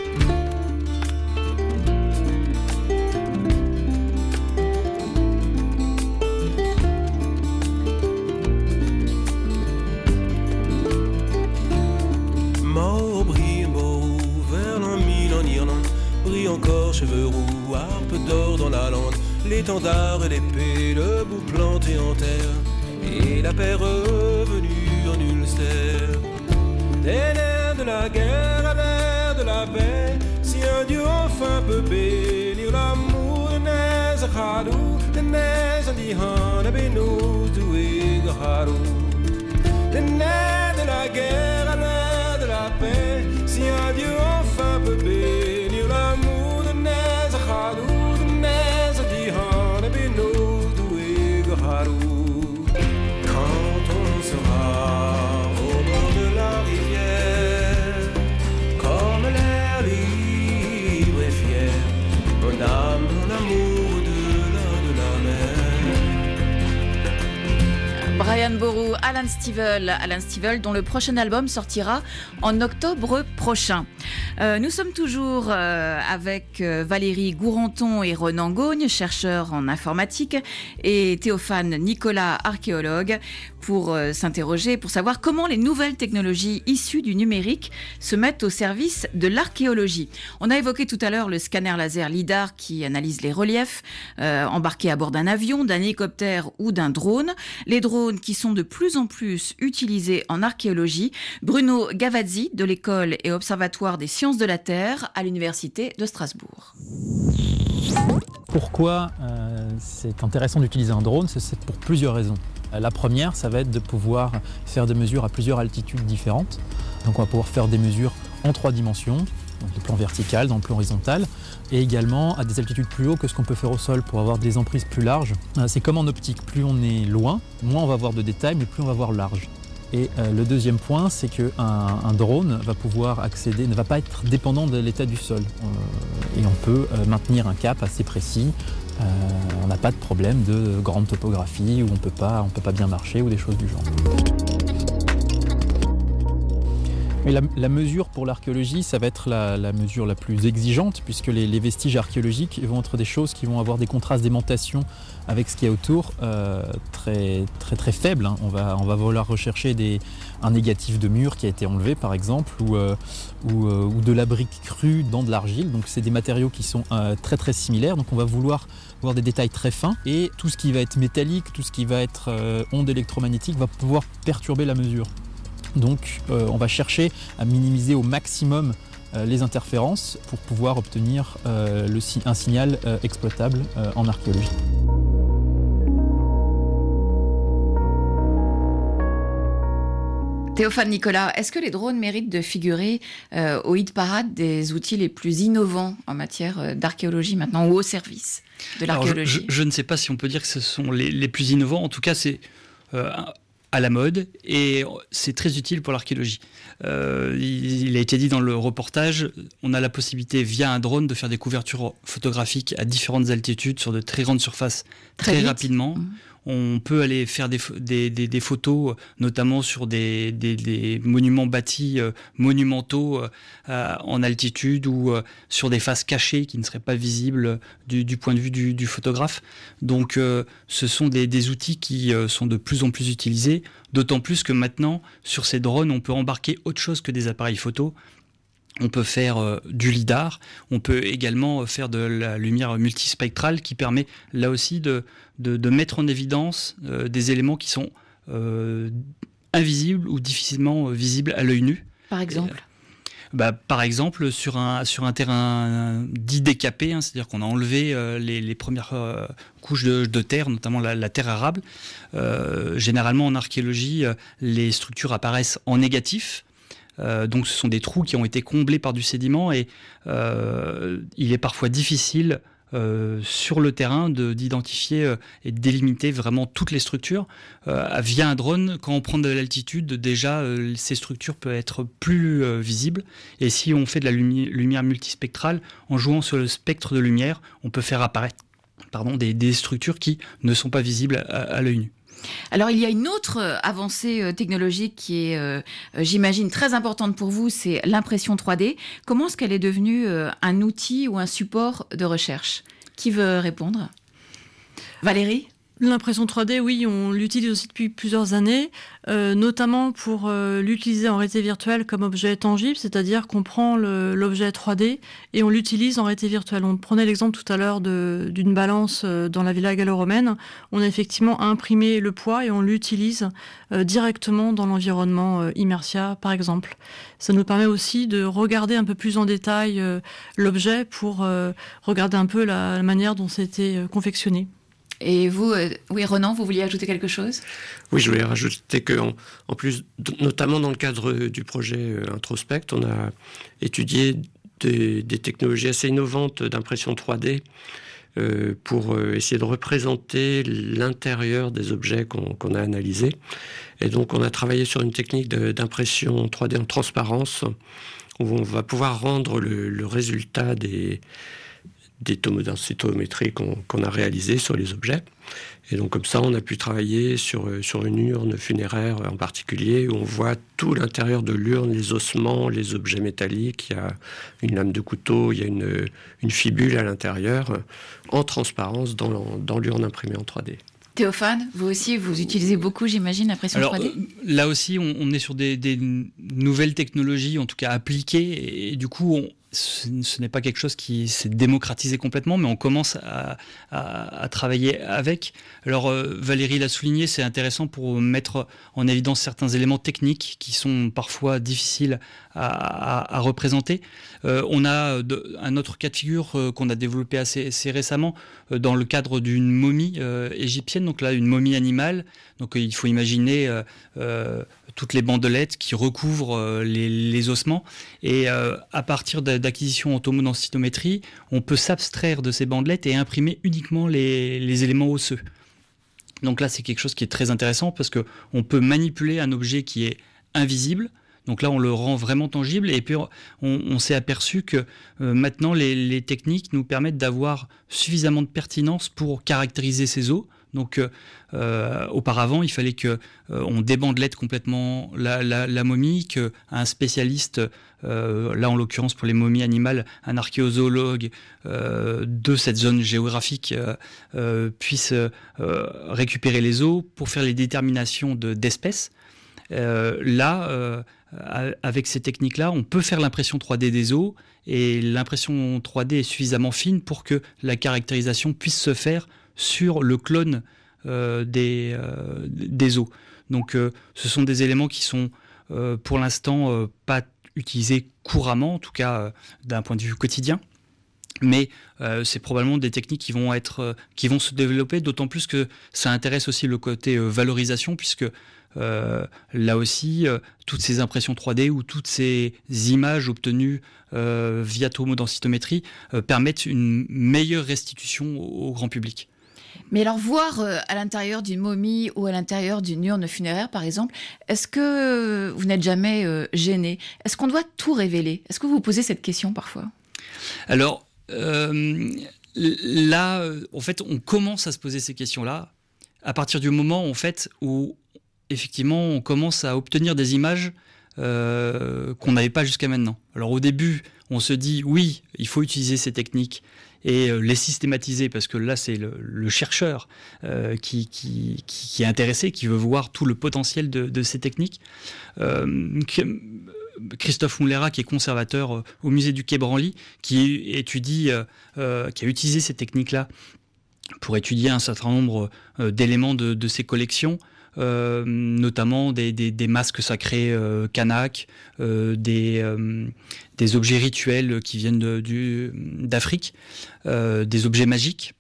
Cheveux roux, harpe d'or dans la lande, l'étendard et l'épée, le bout planté en terre, et la paix revenue en Ulster. Des nerfs de la guerre à l'air de la paix, si un dieu enfin peut bénir l'amour de Nez Khadou, de Nez Andihan, Abeno, Doué, Gharou. Des nerfs de la guerre à l'air de la paix, si un dieu enfin peut bénir l'amour. Quand on sera au bord de la rivière, comme l'air libre et fier, mon âme, mon amour au-delà de la mer. Brian Boru, Alan Stivell, Alan Stivell, dont le prochain album sortira en octobre prochain. Euh, nous sommes toujours euh, avec euh, Valérie Gourenton et Ronan Gaugne, chercheurs en informatique, et Théophane Nicolas, archéologue, pour euh, s'interroger, pour savoir comment les nouvelles technologies issues du numérique se mettent au service de l'archéologie. On a évoqué tout à l'heure le scanner laser LIDAR qui analyse les reliefs, euh, embarqués à bord d'un avion, d'un hélicoptère ou d'un drone. Les drones qui sont de plus en plus utilisés en archéologie. Bruno Gavazzi de l'école et observatoire des sciences de la Terre à l'université de Strasbourg. Pourquoi euh, c'est intéressant d'utiliser un drone ? C'est, c'est pour plusieurs raisons. La première, ça va être de pouvoir faire des mesures à plusieurs altitudes différentes. Donc on va pouvoir faire des mesures en trois dimensions, donc le plan vertical, dans le plan horizontal, et également à des altitudes plus hautes que ce qu'on peut faire au sol pour avoir des emprises plus larges. C'est comme en optique, plus on est loin, moins on va voir de détails, mais plus on va voir large. Et euh, le deuxième point, c'est qu'un un drone va pouvoir accéder, ne va pas être dépendant de l'état du sol. Euh, et on peut euh, maintenir un cap assez précis. Euh, on n'a pas de problème de grande topographie où on peut pas, on peut pas bien marcher ou des choses du genre. Mais la, la mesure pour l'archéologie, ça va être la, la mesure la plus exigeante, puisque les, les vestiges archéologiques vont être des choses qui vont avoir des contrastes d'aimantation avec ce qu'il y a autour euh, très, très, très faibles. Hein. On va, on va vouloir rechercher des, un négatif de mur qui a été enlevé, par exemple, ou, euh, ou, euh, ou de la brique crue dans de l'argile. Donc c'est des matériaux qui sont euh, très très similaires. Donc on va vouloir voir des détails très fins. Et tout ce qui va être métallique, tout ce qui va être euh, ondes électromagnétiques va pouvoir perturber la mesure. Donc euh, on va chercher à minimiser au maximum euh, les interférences pour pouvoir obtenir euh, le, un signal euh, exploitable euh, en archéologie. Théophane Nicolas, est-ce que les drones méritent de figurer euh, au hit parade des outils les plus innovants en matière d'archéologie maintenant, ou au service de l'archéologie? Alors, je, je, je ne sais pas si on peut dire que ce sont les, les plus innovants. En tout cas, c'est euh, à la mode et c'est très utile pour l'archéologie. Euh, il, il a été dit dans le reportage, on a la possibilité via un drone de faire des couvertures photographiques à différentes altitudes sur de très grandes surfaces très, très rapidement. Mmh. On peut aller faire des, des, des, des photos, notamment sur des, des, des monuments bâtis euh, monumentaux euh, en altitude ou euh, sur des faces cachées qui ne seraient pas visibles du, du point de vue du, du photographe. Donc euh, ce sont des, des outils qui euh, sont de plus en plus utilisés, d'autant plus que maintenant, sur ces drones, on peut embarquer autre chose que des appareils photo. On peut faire euh, du lidar, on peut également faire de la lumière multispectrale qui permet là aussi de, de, de mettre en évidence euh, des éléments qui sont euh, invisibles ou difficilement euh, visibles à l'œil nu. Par exemple Et, bah, Par exemple, sur un, sur un terrain dit décapé, hein, c'est-à-dire qu'on a enlevé euh, les, les premières euh, couches de, de terre, notamment la, la terre arable. Euh, généralement en archéologie, euh, les structures apparaissent en négatif. Euh, donc ce sont des trous qui ont été comblés par du sédiment et euh, il est parfois difficile euh, sur le terrain de, d'identifier euh, et de délimiter vraiment toutes les structures. Euh, via un drone, quand on prend de l'altitude, déjà euh, ces structures peuvent être plus euh, visibles et si on fait de la lumi- lumière multispectrale, en jouant sur le spectre de lumière, on peut faire apparaître pardon, des, des structures qui ne sont pas visibles à, à l'œil nu. Alors, il y a une autre avancée technologique qui est, euh, j'imagine, très importante pour vous, c'est l'impression trois D. Comment est-ce qu'elle est devenue euh, un outil ou un support de recherche? Qui veut répondre? Valérie? L'impression trois D, oui, on l'utilise aussi depuis plusieurs années, euh, notamment pour euh, l'utiliser en réalité virtuelle comme objet tangible, c'est-à-dire qu'on prend le, l'objet trois D et on l'utilise en réalité virtuelle. On prenait l'exemple tout à l'heure de, d'une balance euh, dans la villa gallo-romaine. On a effectivement imprimé le poids et on l'utilise euh, directement dans l'environnement euh, Immersia, par exemple. Ça nous permet aussi de regarder un peu plus en détail euh, l'objet pour euh, regarder un peu la, la manière dont c'était euh, confectionné. Et vous, euh, oui, Ronan, vous vouliez ajouter quelque chose? Oui, je voulais rajouter qu'en en plus, notamment dans le cadre du projet euh, Introspect, on a étudié des, des technologies assez innovantes d'impression trois D euh, pour euh, essayer de représenter l'intérieur des objets qu'on, qu'on a analysés. Et donc, on a travaillé sur une technique de, d'impression trois D en transparence où on va pouvoir rendre le, le résultat des... des taux densitométrie qu'on, qu'on a réalisés sur les objets. Et donc comme ça, on a pu travailler sur, sur une urne funéraire en particulier, où on voit tout l'intérieur de l'urne, les ossements, les objets métalliques. Il y a une lame de couteau, il y a une, une fibule à l'intérieur, en transparence dans, dans l'urne imprimée en trois D. Théophane, vous aussi, vous utilisez beaucoup, j'imagine, l'impression Alors, trois D? euh, là aussi, on, on est sur des, des nouvelles technologies, en tout cas appliquées, et, et du coup, on, ce, ce n'est pas quelque chose qui s'est démocratisé complètement, mais on commence à, à, à travailler avec. Alors, euh, Valérie l'a souligné, c'est intéressant pour mettre en évidence certains éléments techniques qui sont parfois difficiles à, à, à représenter. Euh, on a de, un autre cas de figure euh, qu'on a développé assez, assez récemment euh, dans le cadre d'une momie euh, égyptienne, donc là, une momie animale. Donc, euh, il faut imaginer euh, euh, toutes les bandelettes qui recouvrent euh, les, les ossements. Et euh, à partir d'acquisitions en tomodensitométrie, on peut s'abstraire de ces bandelettes et imprimer uniquement les, les éléments osseux. Donc là, c'est quelque chose qui est très intéressant parce qu'on peut manipuler un objet qui est invisible. Donc là, on le rend vraiment tangible. Et puis, on, on s'est aperçu que euh, maintenant, les, les techniques nous permettent d'avoir suffisamment de pertinence pour caractériser ces os. Donc, euh, auparavant, il fallait que euh, on débandelette complètement la, la, la momie, qu'un spécialiste, euh, là en l'occurrence pour les momies animales, un archéozoologue euh, de cette zone géographique euh, euh, puisse euh, récupérer les os pour faire les déterminations de, d'espèces. Euh, là, euh, avec ces techniques-là, on peut faire l'impression trois D des os et l'impression trois D est suffisamment fine pour que la caractérisation puisse se faire sur le clone euh, des, euh, des os. Donc euh, ce sont des éléments qui sont euh, pour l'instant euh, pas utilisés couramment, en tout cas euh, d'un point de vue quotidien. Mais euh, c'est probablement des techniques qui vont, être, euh, qui vont se développer, d'autant plus que ça intéresse aussi le côté euh, valorisation, puisque euh, là aussi, euh, toutes ces impressions trois D ou toutes ces images obtenues euh, via tomodensitométrie euh, permettent une meilleure restitution au, au grand public. Mais alors, voir euh, à l'intérieur d'une momie ou à l'intérieur d'une urne funéraire, par exemple, est-ce que vous n'êtes jamais euh, gêné ? Est-ce qu'on doit tout révéler ? Est-ce que vous vous posez cette question parfois ? Alors, euh, là, en fait, on commence à se poser ces questions-là à partir du moment, en fait, où effectivement, on commence à obtenir des images euh, qu'on n'avait pas jusqu'à maintenant. Alors, au début, on se dit, oui, il faut utiliser ces techniques et euh, les systématiser, parce que là, c'est le, le chercheur euh, qui, qui, qui, qui est intéressé, qui veut voir tout le potentiel de, de ces techniques. Euh, Christophe Moulera, qui est conservateur au musée du Quai Branly, qui étudie, euh, qui a utilisé ces techniques-là pour étudier un certain nombre euh, d'éléments de, de ses collections, euh, notamment des, des, des masques sacrés euh, Kanak, euh, des, euh, des objets rituels qui viennent de, du, d'Afrique, euh, des objets magiques.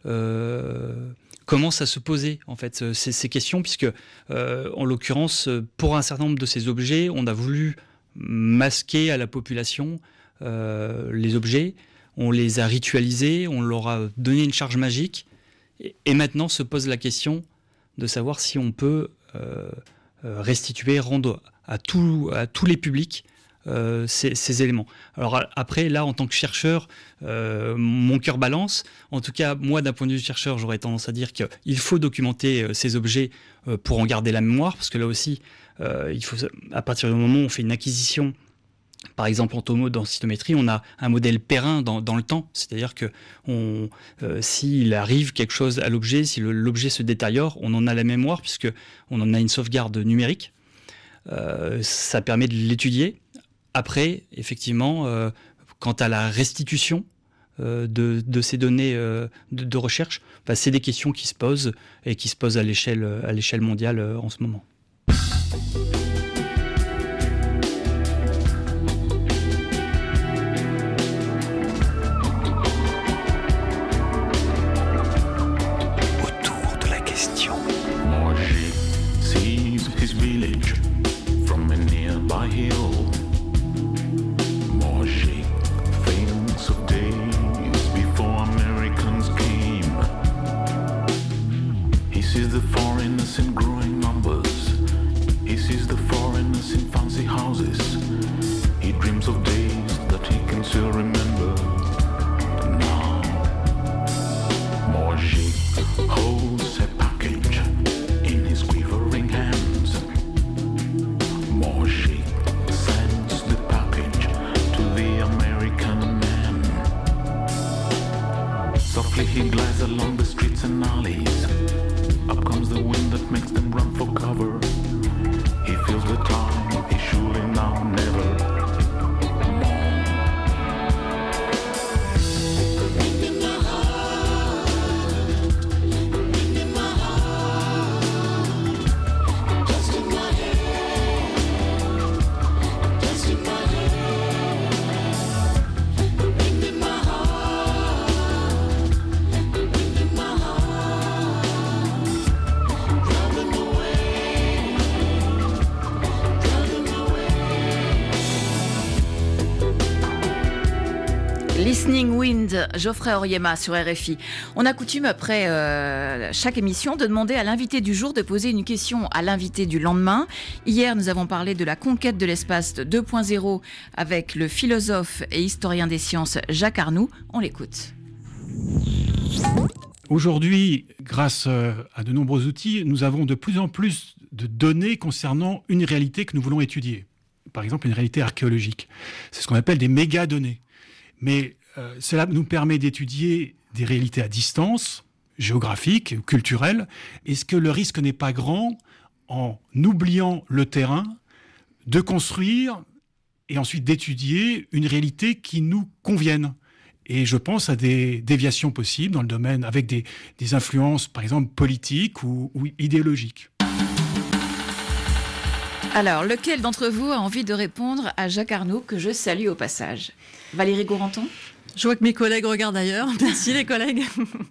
Euh, commencent à se poser en fait ces, ces questions, puisque euh, en l'occurrence, pour un certain nombre de ces objets, on a voulu masquer à la population euh, les objets, on les a ritualisés, on leur a donné une charge magique, et, et maintenant se pose la question de savoir si on peut euh, restituer, rendre à, tout, à tous les publics euh, ces, ces éléments. Alors après, là, en tant que chercheur, euh, mon cœur balance. En tout cas, moi, d'un point de vue chercheur, j'aurais tendance à dire qu'il faut documenter euh, ces objets euh, pour en garder la mémoire, parce que là aussi, euh, il faut, à partir du moment où on fait une acquisition, par exemple en tomodensitométrie, on a un modèle périn dans, dans le temps, c'est-à-dire que on, euh, s'il arrive quelque chose à l'objet, si le, l'objet se détériore, on en a la mémoire, puisque on en a une sauvegarde numérique. Euh, ça permet de l'étudier. Après, effectivement, euh, quant à la restitution euh, de, de ces données euh, de, de recherche, bah, c'est des questions qui se posent et qui se posent à l'échelle, à l'échelle mondiale euh, en ce moment. Autour de la question. Moji sees his village from a nearby hill. Moji thinks of days before Americans came. He sees the foreigners in growing numbers. He sees the foreigners in fancy houses. He dreams of days that he can still remember. Now, Moji holds a package in his quivering hands. Moji sends the package to the American man. Softly he glides along the streets and alleys. Up comes the wind that makes them run for cover. He feels the time is surely now never. Listening Wind, Geoffrey Auriemma sur R F I. On a coutume après euh, chaque émission de demander à l'invité du jour de poser une question à l'invité du lendemain. Hier, nous avons parlé de la conquête de l'espace deux point zéro avec le philosophe et historien des sciences Jacques Arnoux. On l'écoute. Aujourd'hui, grâce à de nombreux outils, nous avons de plus en plus de données concernant une réalité que nous voulons étudier. Par exemple, une réalité archéologique. C'est ce qu'on appelle des mégadonnées. Mais euh, cela nous permet d'étudier des réalités à distance, géographiques, culturelles. Est-ce que le risque n'est pas grand, en oubliant le terrain, de construire et ensuite d'étudier une réalité qui nous convienne ? Et je pense à des déviations possibles dans le domaine, avec des, des influences, par exemple, politiques ou, ou idéologiques. Alors, lequel d'entre vous a envie de répondre à Jacques Arnoux, que je salue au passage ? Valérie Gourenton ? Je vois que mes collègues regardent ailleurs. Merci les collègues.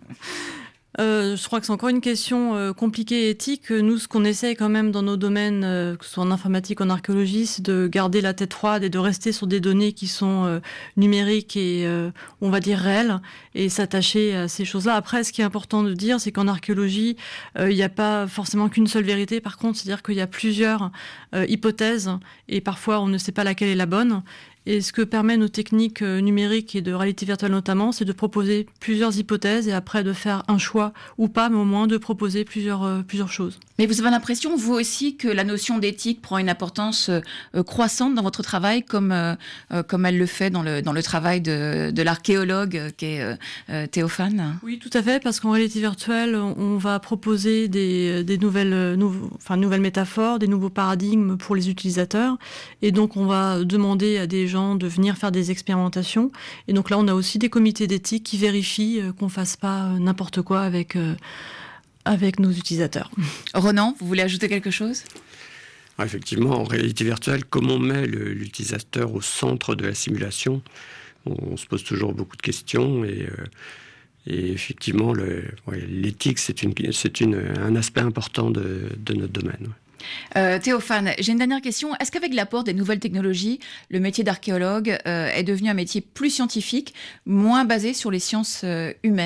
Euh, je crois que c'est encore une question euh, compliquée et éthique. Nous, ce qu'on essaye quand même dans nos domaines, euh, que ce soit en informatique, en archéologie, c'est de garder la tête froide et de rester sur des données qui sont euh, numériques et, euh, on va dire, réelles, et s'attacher à ces choses-là. Après, ce qui est important de dire, c'est qu'en archéologie, euh, il n'y a pas forcément qu'une seule vérité. Par contre, c'est-à-dire qu'il y a plusieurs euh, hypothèses, et parfois, on ne sait pas laquelle est la bonne. Et ce que permet nos techniques numériques et de réalité virtuelle notamment, c'est de proposer plusieurs hypothèses et après de faire un choix ou pas, mais au moins de proposer plusieurs, euh, plusieurs choses. Mais vous avez l'impression, vous aussi, que la notion d'éthique prend une importance euh, croissante dans votre travail, comme, euh, comme elle le fait dans le, dans le travail de, de l'archéologue euh, qui est euh, Théophane ? Oui, tout à fait, parce qu'en réalité virtuelle, on va proposer des, des nouvelles, nouveau, enfin, nouvelles métaphores, des nouveaux paradigmes pour les utilisateurs. Et donc, on va demander à des gens de venir faire des expérimentations. Et donc là, on a aussi des comités d'éthique qui vérifient qu'on ne fasse pas n'importe quoi avec, euh, avec nos utilisateurs. Ronan, vous voulez ajouter quelque chose ? Effectivement, en réalité virtuelle, comme on met le, l'utilisateur au centre de la simulation, on, on se pose toujours beaucoup de questions et, euh, et effectivement, le, ouais, l'éthique, c'est, une, c'est une, un aspect important de, de notre domaine. Ouais. Euh, Théophane, j'ai une dernière question. Est-ce qu'avec l'apport des nouvelles technologies, le métier d'archéologue euh, est devenu un métier plus scientifique, moins basé sur les sciences euh, humaines ?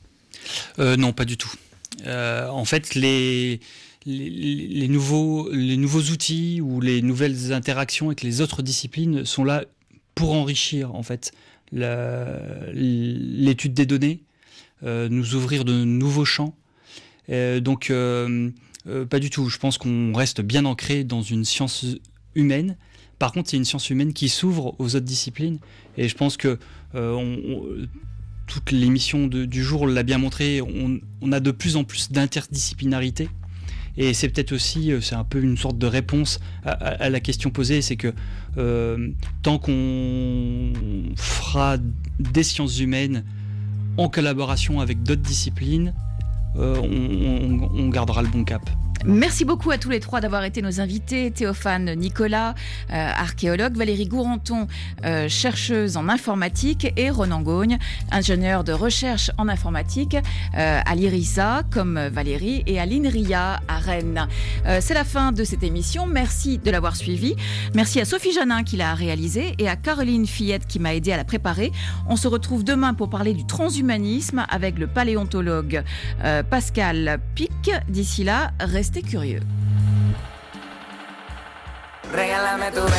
euh, Non, pas du tout. Euh, en fait, les, les, les, nouveaux, les nouveaux outils ou les nouvelles interactions avec les autres disciplines sont là pour enrichir en fait, la, l'étude des données, euh, nous ouvrir de nouveaux champs. Euh, donc... Euh, Euh, pas du tout. Je pense qu'on reste bien ancré dans une science humaine. Par contre, c'est une science humaine qui s'ouvre aux autres disciplines. Et je pense que euh, on, on, toute l'émission de, du jour l'a bien montré. On, on a de plus en plus d'interdisciplinarité. Et c'est peut-être aussi, c'est un peu une sorte de réponse à, à, à la question posée, c'est que euh, tant qu'on fera des sciences humaines en collaboration avec d'autres disciplines, Euh, on, on, on gardera le bon cap. Merci beaucoup à tous les trois d'avoir été nos invités. Théophane Nicolas, euh, archéologue, Valérie Gourenton, euh, chercheuse en informatique, et Ronan Gogne, ingénieur de recherche en informatique euh, à l'I R I S A, comme Valérie, et à l'INRIA à Rennes. Euh, c'est la fin de cette émission. Merci de l'avoir suivi. Merci à Sophie Janin qui l'a réalisée et à Caroline Fillette qui m'a aidé à la préparer. On se retrouve demain pour parler du transhumanisme avec le paléontologue euh, Pascal Pic. D'ici là, restez curieux.